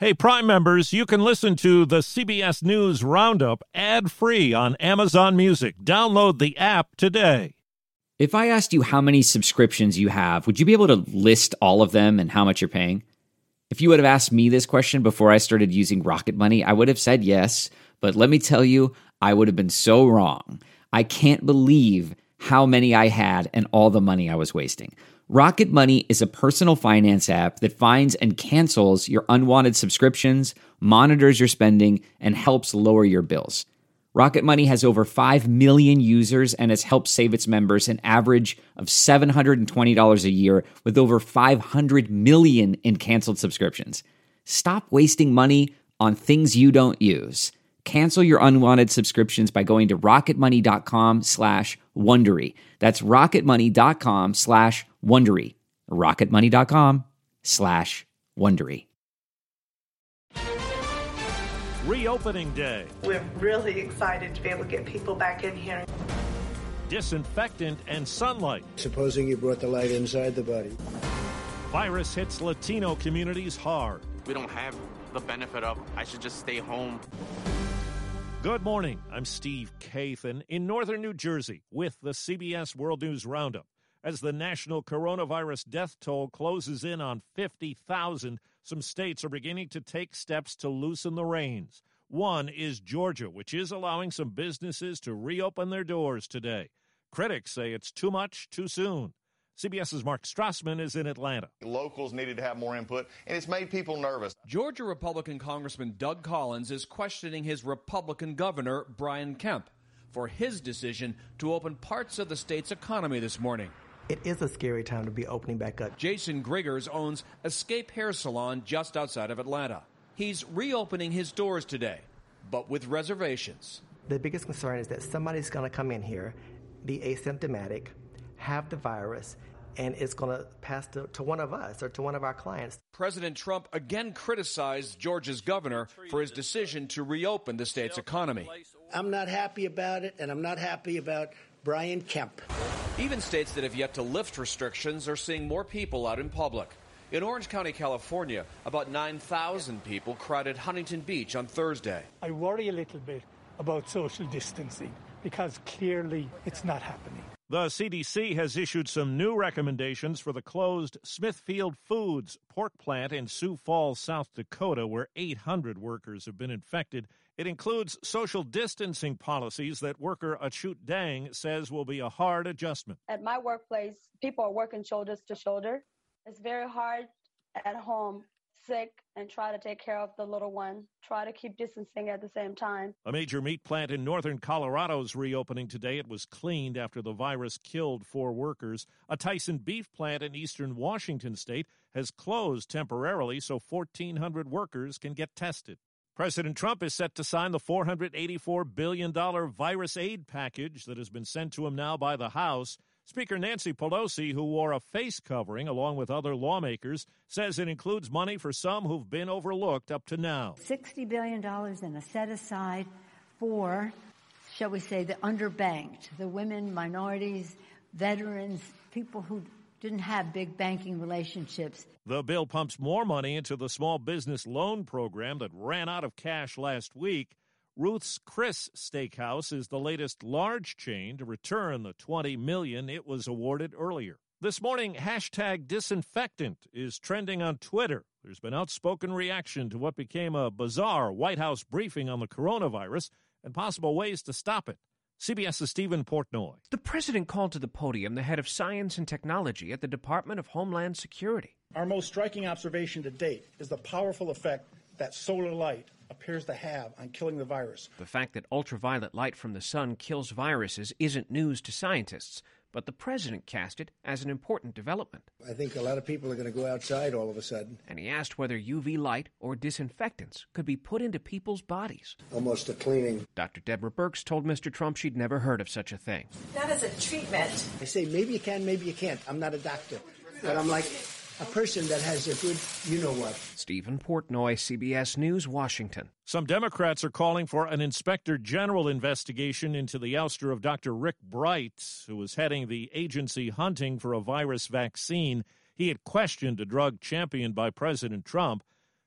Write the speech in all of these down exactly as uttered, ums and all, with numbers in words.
Hey, Prime members, you can listen to the C B S News Roundup ad-free on Amazon Music. Download the app today. If I asked you how many subscriptions you have, would you be able to list all of them and how much you're paying? If you would have asked me this question before I started using Rocket Money, I would have said yes. But let me tell you, I would have been so wrong. I can't believe how many I had and all the money I was wasting. Rocket Money is a personal finance app that finds and cancels your unwanted subscriptions, monitors your spending, and helps lower your bills. Rocket Money has over five million users and has helped save its members an average of seven hundred twenty dollars a year with over five hundred million in canceled subscriptions. Stop wasting money on things you don't use. Cancel your unwanted subscriptions by going to rocketmoney.com slash Wondery. That's rocketmoney.com slash Wondery. rocketmoney.com slash Wondery. Reopening day. We're really excited to be able to get people back in here. Disinfectant and sunlight. Supposing you brought the light inside the body. Virus hits Latino communities hard. We don't have the benefit of, I should just stay home. Good morning. I'm Steve Kathan in northern New Jersey with the C B S World News Roundup. As the national coronavirus death toll closes in on fifty thousand, some states are beginning to take steps to loosen the reins. One is Georgia, which is allowing some businesses to reopen their doors today. Critics say it's too much too soon. CBS's Mark Strassman is in Atlanta. Locals needed to have more input, and it's made people nervous. Georgia Republican Congressman Doug Collins is questioning his Republican governor, Brian Kemp, for his decision to open parts of the state's economy this morning. It is a scary time to be opening back up. Jason Griggers owns Escape Hair Salon just outside of Atlanta. He's reopening his doors today, but with reservations. The biggest concern is that somebody's going to come in here, be asymptomatic, have the virus, and it's going to pass to, to one of us or to one of our clients. President Trump again criticized Georgia's governor for his decision to reopen the state's economy. I'm not happy about it, and I'm not happy about Brian Kemp. Even states that have yet to lift restrictions are seeing more people out in public. In Orange County, California, about nine thousand people crowded Huntington Beach on Thursday. I worry a little bit about social distancing because clearly it's not happening. The C D C has issued some new recommendations for the closed Smithfield Foods pork plant in Sioux Falls, South Dakota, where eight hundred workers have been infected. It includes social distancing policies that worker Achut Dang says will be a hard adjustment. At my workplace, people are working shoulders to shoulder. It's very hard at home, sick, and try to take care of the little one, try to keep distancing at the same time. A major meat plant in northern Colorado is reopening today. It was cleaned after the virus killed four workers. A Tyson beef plant in eastern Washington state has closed temporarily so fourteen hundred workers can get tested. President Trump is set to sign the four hundred eighty-four billion dollars virus aid package that has been sent to him now by the House. Speaker Nancy Pelosi, who wore a face covering along with other lawmakers, says it includes money for some who've been overlooked up to now. sixty billion dollars in a set-aside for, shall we say, the underbanked, the women, minorities, veterans, people who didn't have big banking relationships. The bill pumps more money into the small business loan program that ran out of cash last week. Ruth's Chris Steakhouse is the latest large chain to return the twenty million dollars it was awarded earlier. This morning, hashtag disinfectant is trending on Twitter. There's been outspoken reaction to what became a bizarre White House briefing on the coronavirus and possible ways to stop it. CBS's Stephen Portnoy. The president called to the podium the head of science and technology at the Department of Homeland Security. Our most striking observation to date is the powerful effect that solar light appears to have on killing the virus. The fact that ultraviolet light from the sun kills viruses isn't news to scientists, but the president cast it as an important development. I think a lot of people are going to go outside all of a sudden. And he asked whether U V light or disinfectants could be put into people's bodies. Almost a cleaning. Doctor Deborah Birx told Mister Trump she'd never heard of such a thing. That is a treatment. I say maybe you can, maybe you can't. I'm not a doctor. But I'm like a person that has a good you-know-what. Stephen Portnoy, C B S News, Washington. Some Democrats are calling for an inspector general investigation into the ouster of Doctor Rick Bright, who was heading the agency hunting for a virus vaccine. He had questioned a drug championed by President Trump.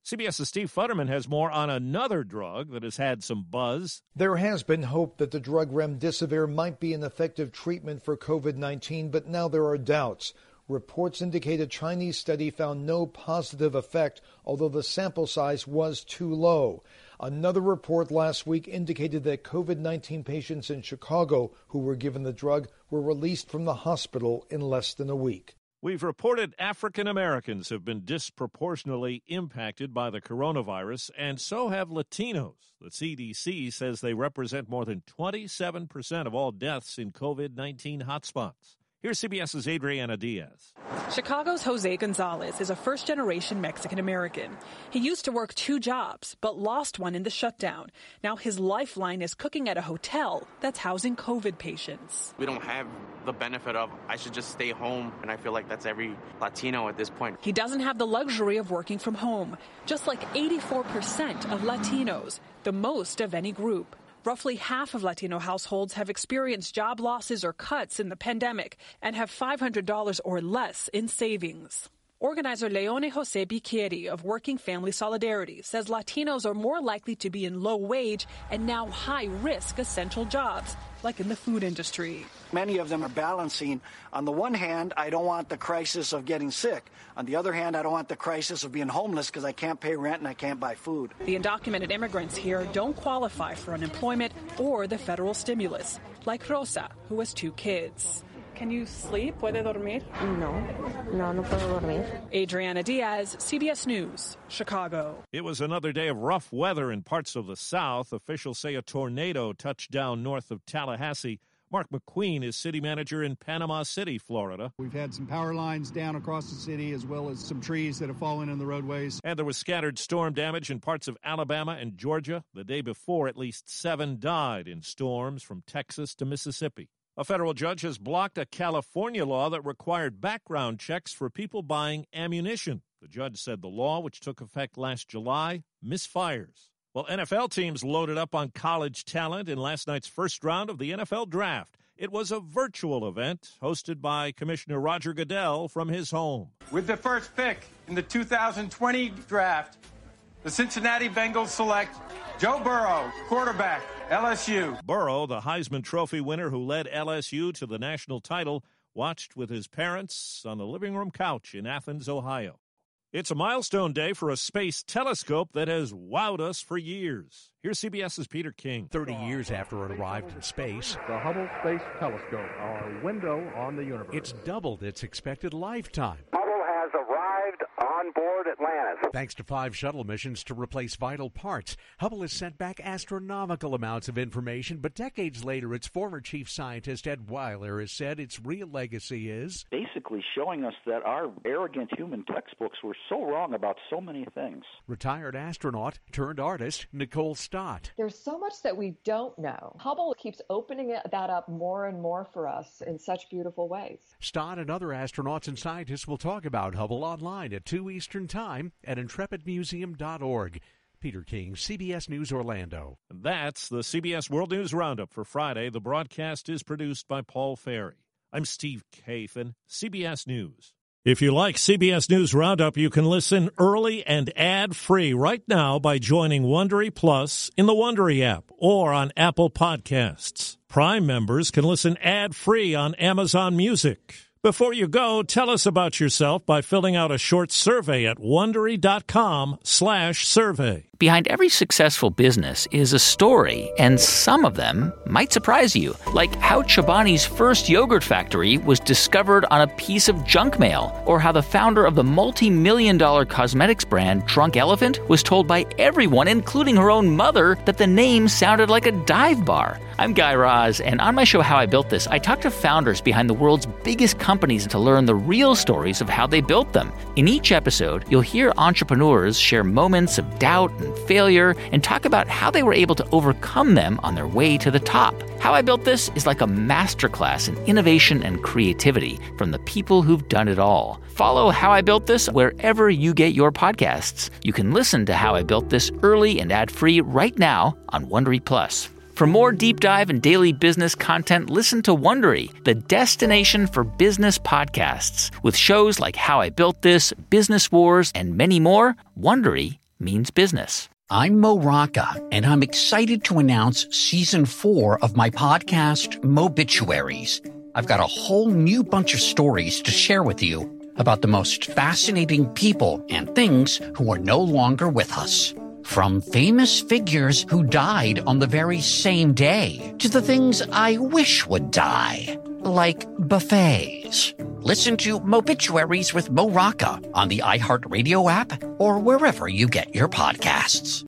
CBS's Steve Futterman has more on another drug that has had some buzz. There has been hope that the drug remdesivir might be an effective treatment for covid nineteen, but now there are doubts. Reports indicate a Chinese study found no positive effect, although the sample size was too low. Another report last week indicated that covid nineteen patients in Chicago who were given the drug were released from the hospital in less than a week. We've reported African Americans have been disproportionately impacted by the coronavirus, and so have Latinos. The C D C says they represent more than twenty-seven percent of all deaths in covid nineteen hotspots. Here's CBS's Adriana Diaz. Chicago's Jose Gonzalez is a first-generation Mexican-American. He used to work two jobs, but lost one in the shutdown. Now his lifeline is cooking at a hotel that's housing COVID patients. We don't have the benefit of, I should just stay home, and I feel like that's every Latino at this point. He doesn't have the luxury of working from home, just like eighty-four percent of Latinos, the most of any group. Roughly half of Latino households have experienced job losses or cuts in the pandemic and have five hundred dollars or less in savings. Organizer Leone Jose Biquieri of Working Family Solidarity says Latinos are more likely to be in low-wage and now high-risk essential jobs, like in the food industry. Many of them are balancing. On the one hand, I don't want the crisis of getting sick. On the other hand, I don't want the crisis of being homeless because I can't pay rent and I can't buy food. The undocumented immigrants here don't qualify for unemployment or the federal stimulus, like Rosa, who has two kids. Can you sleep? ¿Puede dormir? No, no, no puedo dormir. Adriana Diaz, C B S News, Chicago. It was another day of rough weather in parts of the South. Officials say a tornado touched down north of Tallahassee. Mark McQueen is city manager in Panama City, Florida. We've had some power lines down across the city as well as some trees that have fallen in the roadways. And there was scattered storm damage in parts of Alabama and Georgia. The day before, at least seven died in storms from Texas to Mississippi. A federal judge has blocked a California law that required background checks for people buying ammunition. The judge said the law, which took effect last July, misfires. Well, N F L teams loaded up on college talent in last night's first round of the N F L Draft. It was a virtual event hosted by Commissioner Roger Goodell from his home. With the first pick in the two thousand twenty draft, the Cincinnati Bengals select Joe Burrow, quarterback, L S U. Burrow, the Heisman Trophy winner who led L S U to the national title, watched with his parents on the living room couch in Athens, Ohio. It's a milestone day for a space telescope that has wowed us for years. Here's CBS's Peter King. Thirty years after it arrived in space, the Hubble Space Telescope, our window on the universe. It's doubled its expected lifetime. Hubble has arrived on board Atlantis. Thanks to five shuttle missions to replace vital parts, Hubble has sent back astronomical amounts of information, but decades later, its former chief scientist, Ed Weiler, has said its real legacy is basically showing us that our arrogant human textbooks were so wrong about so many things. Retired astronaut turned artist Nicole Stott. There's so much that we don't know. Hubble keeps opening it, that up more and more for us in such beautiful ways. Stott and other astronauts and scientists will talk about Hubble online at two Eastern Time at intrepid museum dot org. Peter King, C B S News Orlando. That's the C B S World News Roundup for Friday. The broadcast is produced by Paul Ferry. I'm Steve Kathan, C B S News. If you like C B S News Roundup, you can listen early and ad-free right now by joining Wondery Plus in the Wondery app or on Apple Podcasts. Prime members can listen ad-free on Amazon Music. Before you go, tell us about yourself by filling out a short survey at Wondery.com slash survey. Behind every successful business is a story, and some of them might surprise you. Like how Chobani's first yogurt factory was discovered on a piece of junk mail, or how the founder of the multi-million dollar cosmetics brand Drunk Elephant was told by everyone, including her own mother, that the name sounded like a dive bar. I'm Guy Raz, and on my show How I Built This, I talk to founders behind the world's biggest companies to learn the real stories of how they built them. In each episode, you'll hear entrepreneurs share moments of doubt and failure and talk about how they were able to overcome them on their way to the top. How I Built This is like a masterclass in innovation and creativity from the people who've done it all. Follow How I Built This wherever you get your podcasts. You can listen to How I Built This early and ad-free right now on Wondery Plus. For more deep dive and daily business content, listen to Wondery, the destination for business podcasts. With shows like How I Built This, Business Wars, and many more, Wondery means business. I'm Mo Rocca, and I'm excited to announce season four of my podcast, Mobituaries. I've got a whole new bunch of stories to share with you about the most fascinating people and things who are no longer with us. From famous figures who died on the very same day to the things I wish would die, like buffets. Listen to Mobituaries with Mo Rocca on the iHeartRadio app or wherever you get your podcasts.